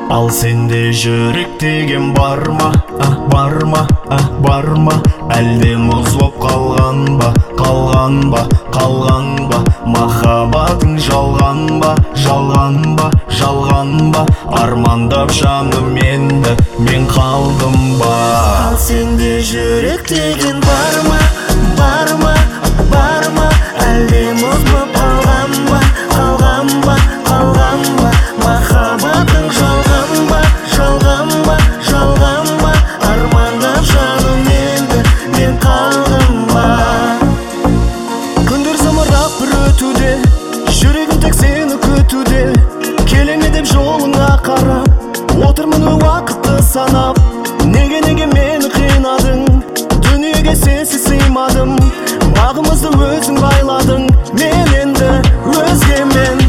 Ал сенде жүрек деген бар ма, бар ма, бар ма? Әлде мұз боп қалған ба, қалған ба, қалған ба? Махаббатың жалған ба, жалған ба, жалған ба? Армандап жаным енді мен қалдым ба? Ал сенде жүрек деген бар ма, бар ма, бар ма? Әлде мұз боп қалған ба, қалған ба, қалған ба? Махаббатың жалған ба, жалған ба, жалған ба? Армандап жаным енді мен қалдым ба? Күндер зымырап бір өтуде, жүрегім тек сені күтуде. Келеме деп жолыңа қарап отырмын уақытты санап. Неге мені қинадың, дүниеге сенсіз сыймадым. Бағымызды өзің байладың, мен енді өзгемен.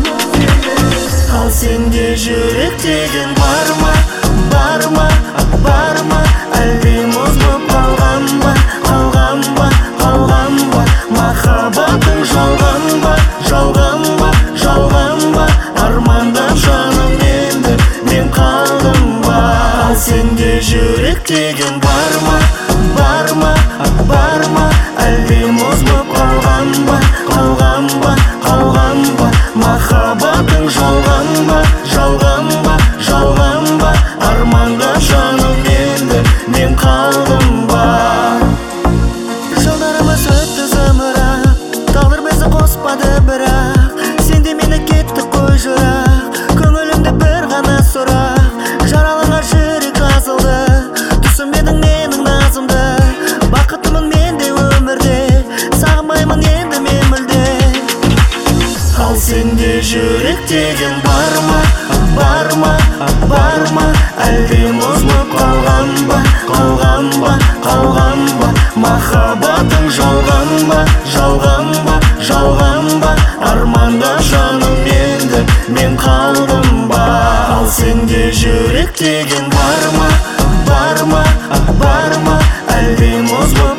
Ал сенде жүрек деген бар ма, бар ма, бар ма? Әлде мұз боп қалған ба, қалған ба, қалған ба? Махаббатың жалған ба, жалған ба, жалған ба? Армандап жаным енді мен қалдым ба? Ал сенде жүрек деген бар ма, бар ма, бар ма? Әлде мұз боп қалған ба, қалған ба, қалған ба? Махаббатың жалған ба, жалған ба, жалған ба? Армандап жаным енді мен қалдым ба? Жылдарымыз өтті зымырап, тағдыр бізді қоспады бірақ. Сен де мені кетті қой жырақ, көңілімде бір ғана сұрақ. Жараланған жүрек жазылды, түсінбедің менің назымды. Бақыттымын мен де өмірде, сағынбаймын енді мен мүлде. Ал сенде жүрек деген бар ма, бар ма, бар ма? Әлде мұз боп қалған ба, қалған ба, қалған ба? Махаббатың жалған ба, жалған ба, жалған ба? Армандап жаным енді мен қалдым ба? Ал сенде жүрек деген бар ма, бар ма, бар ма? Әлде мұз боп